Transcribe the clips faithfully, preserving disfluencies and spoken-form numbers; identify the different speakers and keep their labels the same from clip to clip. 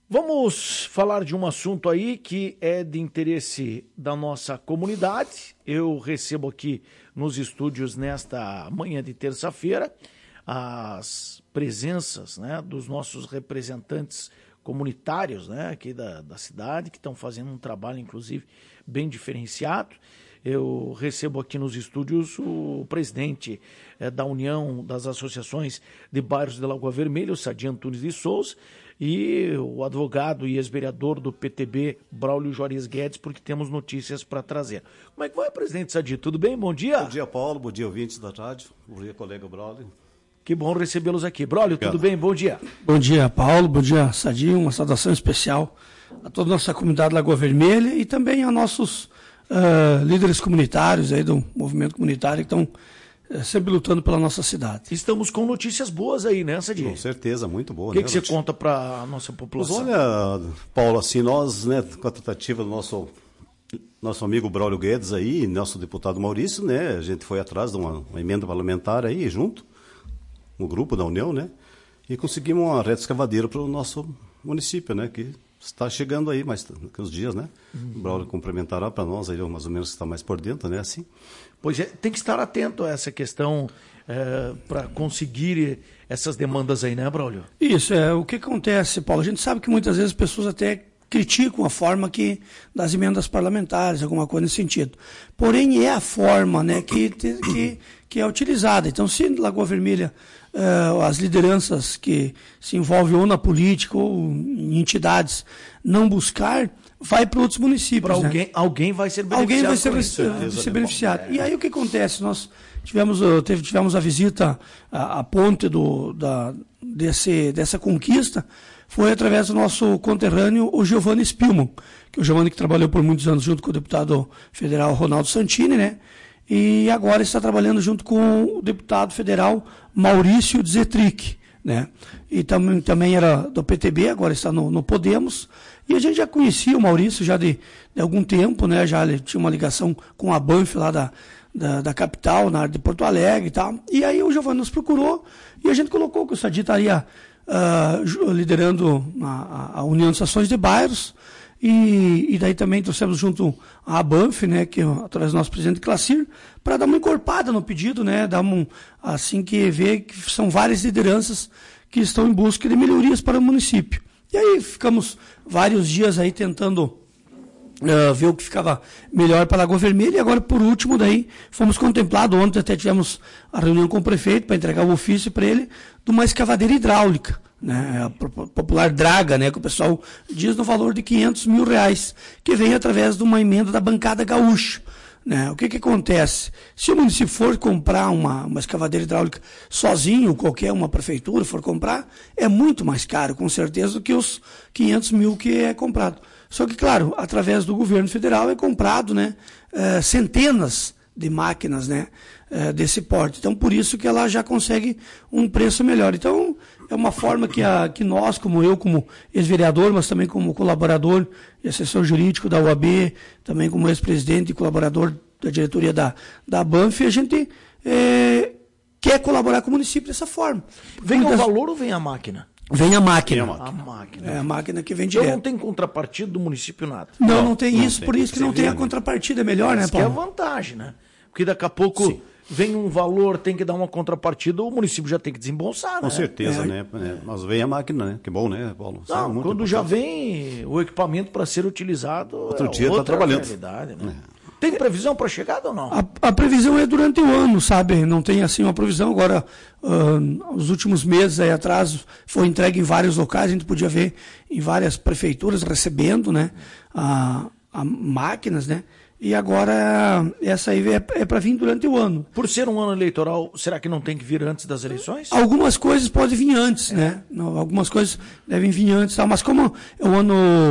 Speaker 1: Vamos falar de um assunto aí que é de interesse da nossa comunidade. Eu recebo aqui nos estúdios nesta manhã de terça-feira as presenças, né, dos nossos representantes comunitários, né, aqui da, da cidade, que estão fazendo um trabalho, inclusive, bem diferenciado. Eu recebo aqui nos estúdios o presidente eh, da União das Associações de Bairros de Lagoa Vermelha, o Sadi Antunes de Souza, e o advogado e ex-vereador do P T B, Braulio Juarez Guedes, porque temos notícias para trazer. Como é que vai, presidente Sadi? Tudo bem? Bom dia.
Speaker 2: Bom dia, Paulo. Bom dia, ouvintes da rádio. Bom dia, colega Braulio.
Speaker 1: Que bom recebê-los aqui. Braulio, tudo bem? Bom dia.
Speaker 3: Bom dia, Paulo. Bom dia, Sadi. Uma saudação especial a toda a nossa comunidade Lagoa Vermelha e também a nossos uh, líderes comunitários aí do movimento comunitário que estão uh, sempre lutando pela nossa cidade.
Speaker 1: Estamos com notícias boas aí, né, Sadi?
Speaker 2: Com certeza, muito boa.
Speaker 1: O que,
Speaker 2: né,
Speaker 1: que você
Speaker 2: notícia?
Speaker 1: conta para a nossa população?
Speaker 2: Mas olha, Paulo, assim, nós, né, com a tratativa do nosso, nosso amigo Braulio Guedes aí, nosso deputado Maurício, né, a gente foi atrás de uma, uma emenda parlamentar aí, junto, no grupo da União, né, e conseguimos uma reta escavadeira para o nosso município, né, que está chegando aí mais uns dias, né? Uhum. O Braulio complementará para nós aí, mais ou menos, que está mais por dentro, né, assim.
Speaker 1: Pois é, tem que estar atento a essa questão é, para conseguir essas demandas aí, né, Braulio?
Speaker 3: Isso, é, o que acontece, Paulo? A gente sabe que muitas vezes as pessoas até criticam a forma que das emendas parlamentares, alguma coisa nesse sentido. Porém, é a forma, né, que, que, que é utilizada. Então, se Lagoa Vermelha, uh, as lideranças que se envolvem ou na política ou em entidades não buscar, vai para outros municípios.
Speaker 1: Para
Speaker 3: né?
Speaker 1: alguém, alguém vai ser beneficiado.
Speaker 3: Alguém vai ser,
Speaker 1: isso,
Speaker 3: ser beneficiado. É. E aí o que acontece? Nós tivemos, teve, tivemos a visita, a, a ponte do, da, desse, dessa conquista, foi através do nosso conterrâneo, o Giovanni Spilman, que é o Giovanni que trabalhou por muitos anos junto com o deputado federal Ronaldo Santini, né? E agora está trabalhando junto com o deputado federal Maurício Zetrick, né? E tam, também era do P T B, agora está no, no Podemos. E a gente já conhecia o Maurício já de, de algum tempo, né? Já ele tinha uma ligação com a Banff lá da, da, da capital, na área de Porto Alegre e tal. E aí o Giovanni nos procurou e a gente colocou que o Sadi estaria Uh, liderando a, a União das Associações de Bairros e, e daí também trouxemos junto a Banff, né, que é através do nosso presidente Classir, para dar uma encorpada no pedido, né, dar um, assim que vê que são várias lideranças que estão em busca de melhorias para o município. E aí ficamos vários dias aí tentando Uh, ver o que ficava melhor para a Lagoa Vermelha e agora, por último, daí fomos contemplados, ontem até tivemos a reunião com o prefeito para entregar o ofício para ele de uma escavadeira hidráulica, né, a popular draga, né, que o pessoal diz no valor de quinhentos mil reais, que vem através de uma emenda da bancada gaúcha. Né? O que que acontece? Se o município for comprar uma, uma escavadeira hidráulica sozinho, qualquer uma prefeitura for comprar, é muito mais caro, com certeza, do que os quinhentos mil que é comprado. Só que, claro, através do governo federal é comprado, né, eh, centenas de máquinas, né, eh, desse porte. Então, por isso que ela já consegue um preço melhor. Então, é uma forma que, a, que nós, como eu, como ex-vereador, mas também como colaborador e assessor jurídico da U A B, também como ex-presidente e colaborador da diretoria da, da Banff, a gente eh, quer colaborar com o município dessa forma.
Speaker 1: Vem Muitas... o valor ou vem a máquina?
Speaker 3: Vem a máquina.
Speaker 1: Vem a máquina. A máquina.
Speaker 3: É a máquina que vem
Speaker 1: então
Speaker 3: direto.
Speaker 1: Não tem contrapartida do município nada.
Speaker 3: Não, não, não tem
Speaker 2: não
Speaker 3: isso,
Speaker 2: tem.
Speaker 3: por isso que não tem a contrapartida. É melhor, né, Paulo?
Speaker 1: Que é a vantagem, né? Porque daqui a pouco Sim. vem um valor, tem que dar uma contrapartida, o município já tem que desembolsar,
Speaker 2: Com
Speaker 1: né?
Speaker 2: certeza,
Speaker 1: é.
Speaker 2: né? Mas vem a máquina, né? Que bom, né, Paulo?
Speaker 1: Não,
Speaker 2: é muito
Speaker 1: quando
Speaker 2: importante.
Speaker 1: já vem o equipamento para ser utilizado,
Speaker 2: outro
Speaker 1: é
Speaker 2: dia
Speaker 1: outra
Speaker 2: está trabalhando.
Speaker 1: realidade, né?
Speaker 2: É.
Speaker 1: Tem previsão para chegada ou não?
Speaker 3: A, a previsão é durante o ano, sabe? Não tem assim uma previsão. Agora, uh, os últimos meses aí atrás, foi entregue em vários locais, a gente podia ver em várias prefeituras recebendo, né, a, a máquinas, né? E agora essa aí é, é para vir durante o ano.
Speaker 1: Por ser um ano eleitoral, será que não tem que vir antes das eleições?
Speaker 3: Algumas coisas podem vir antes, é. né? Não, algumas coisas devem vir antes, tá? Mas como é um ano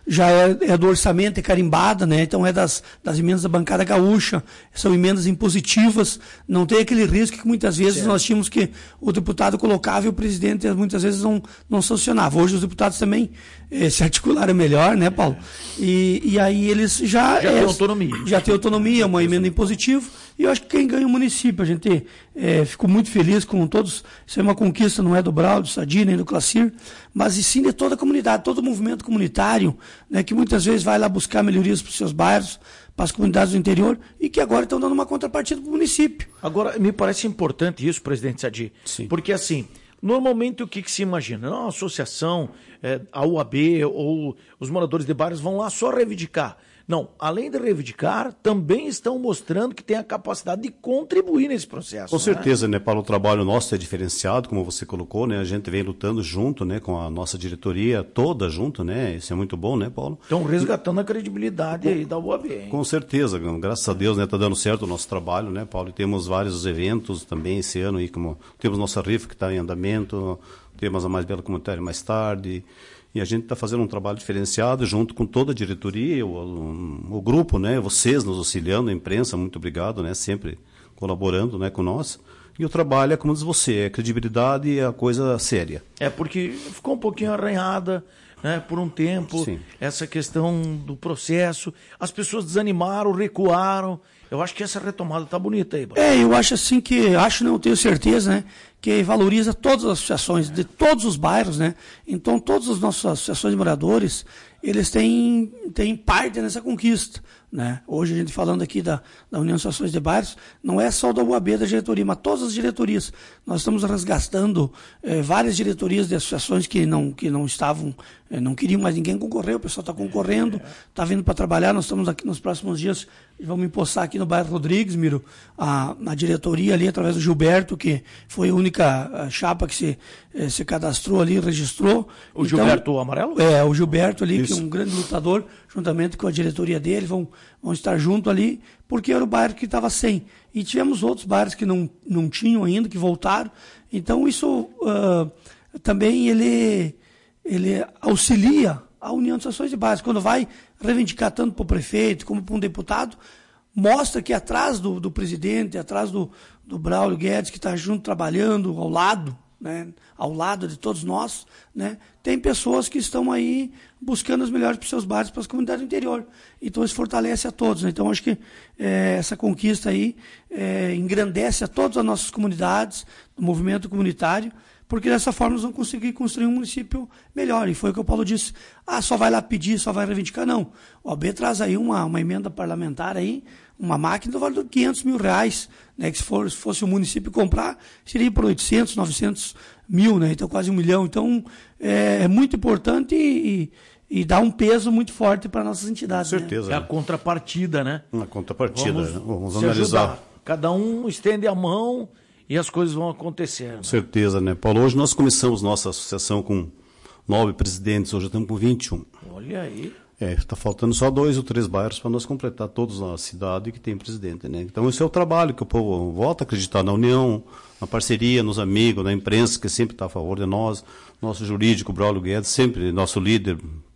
Speaker 3: já é, é do orçamento, é carimbada, né? Então é das, das emendas da bancada gaúcha, são emendas impositivas, não tem aquele risco que muitas vezes certo. Nós tínhamos que o deputado colocava e o presidente muitas vezes não, não sancionava. Hoje os deputados também eh, se articularam melhor, né, Paulo? E, e aí eles já...
Speaker 1: Já
Speaker 3: é,
Speaker 1: tem autonomia.
Speaker 3: Já tem autonomia, uma emenda impositiva, e eu acho que quem ganha é o município. A gente é, ficou muito feliz com todos, isso é uma conquista, não é do Braulio, do Sadi, nem do Clacir, mas e sim de toda a comunidade, todo o movimento comunitário, né, que muitas vezes vai lá buscar melhorias para os seus bairros, para as comunidades do interior, e que agora estão dando uma contrapartida para o município.
Speaker 1: Agora, me parece importante isso, presidente Sadi, sim. Porque assim, normalmente o que, que se imagina? Não, a associação, é, a U A B ou os moradores de bairros vão lá só reivindicar. Não, além de reivindicar, também estão mostrando que tem a capacidade de contribuir nesse processo.
Speaker 2: Com né? certeza, né, Paulo? O trabalho nosso é diferenciado, como você colocou, né? A gente vem lutando junto, né, com a nossa diretoria toda junto, né? Isso é muito bom, né, Paulo?
Speaker 1: Estão resgatando a credibilidade aí da U A B, hein?
Speaker 2: Com certeza, graças a Deus, né, tá dando certo o nosso trabalho, né, Paulo? E temos vários eventos também esse ano aí, como temos nossa rifa que está em andamento, temos a Mais Bela Comunitária mais tarde. E a gente está fazendo um trabalho diferenciado junto com toda a diretoria, o, o, o grupo, né? Vocês nos auxiliando, a imprensa, muito obrigado, né? Sempre colaborando, né, com nós. E o trabalho é, como diz você, é credibilidade e a coisa séria.
Speaker 1: É, porque ficou um pouquinho arranhada, né, por um tempo, sim. Essa questão do processo. As pessoas desanimaram, recuaram. Eu acho que essa retomada está bonita aí. Bruno.
Speaker 3: É, eu acho assim que, acho não, tenho certeza, né, que valoriza todas as associações de todos os bairros, né? Então todas as nossas associações de moradores, eles têm, têm parte nessa conquista, né? Hoje a gente falando aqui da, da União de Associações de Bairros, não é só da U A B da diretoria, mas todas as diretorias. Nós estamos resgatando eh, várias diretorias de associações que não, que não estavam, eh, não queriam mais ninguém concorrer, o pessoal está concorrendo, está vindo para trabalhar. Nós estamos aqui nos próximos dias, vamos empossar aqui no bairro Rodrigues, Miro, a, a diretoria ali, através do Gilberto, que foi a única a chapa que se, eh, se cadastrou ali, registrou.
Speaker 1: O então, Gilberto Amarelo?
Speaker 3: É, o Gilberto ali, isso. Que é um grande lutador, juntamente com a diretoria dele, vão, vão estar junto ali, porque era o bairro que estava sem. E tivemos outros bairros que não, não tinham ainda, que voltaram. Então isso uh, também ele, ele auxilia a União de Associações de Bairros. Quando vai reivindicar tanto para o prefeito como para um deputado, mostra que atrás do, do presidente, atrás do, do Braulio Guedes, que está junto trabalhando ao lado, né, ao lado de todos nós, né, tem pessoas que estão aí buscando as melhores para os seus bairros, para as comunidades do interior. Então isso fortalece a todos. Né? Então acho que é, essa conquista aí é, engrandece a todas as nossas comunidades, o movimento comunitário, porque dessa forma nós vamos conseguir construir um município melhor. E foi o que o Paulo disse, ah, só vai lá pedir, só vai reivindicar. Não, o A B traz aí uma, uma emenda parlamentar aí, uma máquina do valor de quinhentos mil reais, né, que se, for, se fosse o município comprar, seria por oitocentos, novecentos mil, né, então quase um milhão. Então é, é muito importante e, e, e dá um peso muito forte para nossas entidades.
Speaker 2: Com certeza.
Speaker 1: Né? É
Speaker 2: né?
Speaker 1: a contrapartida, né?
Speaker 2: Uma contrapartida,
Speaker 1: vamos,
Speaker 2: né? Vamos
Speaker 1: se
Speaker 2: analisar.
Speaker 1: Ajudar. Cada um estende a mão e as coisas vão acontecer. Né?
Speaker 2: Com certeza, né, Paulo? Hoje nós começamos nossa associação com nove presidentes, hoje estamos com vinte e um.
Speaker 1: Olha aí.
Speaker 2: É, está faltando só dois ou três bairros para nós completar todos na cidade que tem presidente, né? Então esse é o trabalho que o povo volta a acreditar na união, na parceria, nos amigos, na imprensa que sempre está a favor de nós, nosso jurídico, Braulio Guedes, sempre nosso líder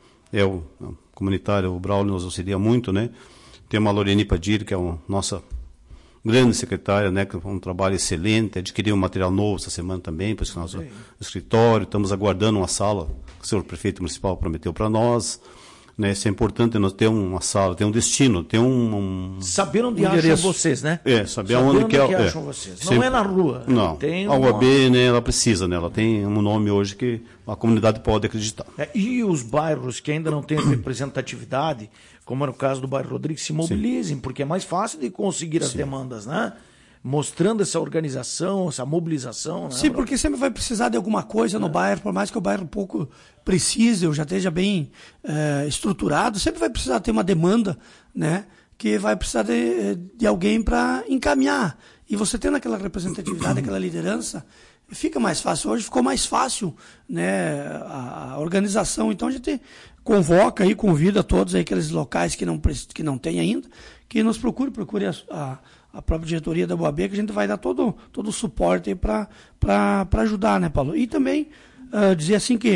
Speaker 2: é o comunitário, o Braulio nos auxilia muito, né? Tem uma Lorene Padir, que é a nossa grande secretária, né, que é um trabalho excelente, adquiriu um material novo essa semana também, para o nosso escritório, estamos aguardando uma sala que o senhor prefeito municipal prometeu para nós. Né, isso é importante, nós ter uma sala, ter um destino, ter um... um
Speaker 1: saber onde
Speaker 2: um
Speaker 1: acham
Speaker 2: endereço.
Speaker 1: vocês, né?
Speaker 2: É, saber,
Speaker 1: saber
Speaker 2: onde,
Speaker 1: onde
Speaker 2: que, é,
Speaker 1: que
Speaker 2: é,
Speaker 1: acham vocês. Não
Speaker 2: sempre,
Speaker 1: é na rua.
Speaker 2: Não,
Speaker 1: tem
Speaker 2: a U A B, né, ela precisa, né, ela tem um nome hoje que a comunidade pode acreditar.
Speaker 1: É, e os bairros que ainda não têm representatividade, como é no caso do bairro Rodrigues, se mobilizem, sim, porque é mais fácil de conseguir as sim. demandas, né? Mostrando essa organização, essa mobilização. Né,
Speaker 3: sim, porque sempre vai precisar de alguma coisa no é. bairro, por mais que o bairro um pouco precise, ou já esteja bem é, estruturado, sempre vai precisar ter uma demanda, né, que vai precisar de, de alguém para encaminhar. E você tendo aquela representatividade, aquela liderança, fica mais fácil. Hoje ficou mais fácil, né, a, a organização. Então a gente convoca e convida todos aí, aqueles locais que não, que não tem ainda, que nos procure, procure a, a a própria diretoria da U A B, que a gente vai dar todo, todo o suporte para ajudar, né, Paulo? E também uh, dizer assim que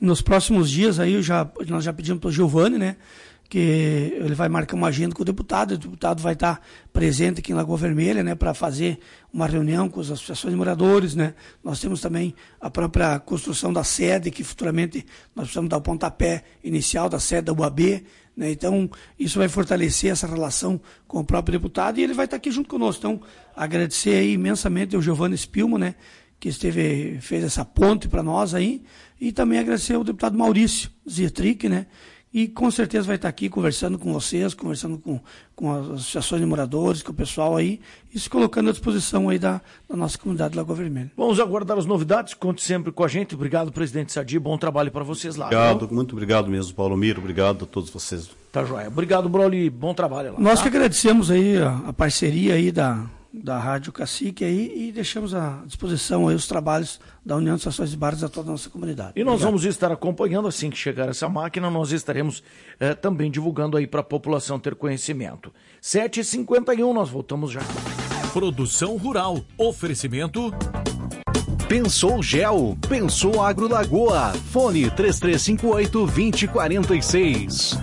Speaker 3: nos próximos dias aí, eu já, nós já pedimos para o Giovanni, né? Que ele vai marcar uma agenda com o deputado, o deputado vai estar presente aqui em Lagoa Vermelha, né, para fazer uma reunião com as associações de moradores, né. Nós temos também a própria construção da sede, que futuramente nós precisamos dar o pontapé inicial da sede da U A B, né. Então, isso vai fortalecer essa relação com o próprio deputado e ele vai estar aqui junto conosco. Então, agradecer aí imensamente ao Giovanni Spilmo, né, que esteve, fez essa ponte para nós aí, e também agradecer ao deputado Maurício Zietrick, né, e com certeza vai estar aqui conversando com vocês, conversando com, com as associações de moradores, com o pessoal aí, e se colocando à disposição aí da, da nossa comunidade de Lagoa Vermelha.
Speaker 1: Vamos aguardar as novidades, conte sempre com a gente. Obrigado, presidente Sadi, bom trabalho para vocês lá.
Speaker 2: Obrigado, viu? Muito obrigado mesmo, Paulo Miro, obrigado a todos vocês.
Speaker 1: Tá joia. Obrigado, Broly, bom trabalho lá.
Speaker 3: Nós
Speaker 1: tá?
Speaker 3: que agradecemos aí a, a parceria aí da, da Rádio Cacique aí e deixamos à disposição aí os trabalhos da União de Associações de Bares a toda a nossa comunidade.
Speaker 1: E nós
Speaker 3: Obrigado.
Speaker 1: vamos estar acompanhando, assim que chegar essa máquina, nós estaremos eh, também divulgando aí para a população ter conhecimento. sete e cinquenta e um, nós voltamos já.
Speaker 4: Produção Rural, oferecimento...
Speaker 5: Pensou Gel, Pensou Agro Lagoa, fone três três cinco oito, dois zero quatro seis.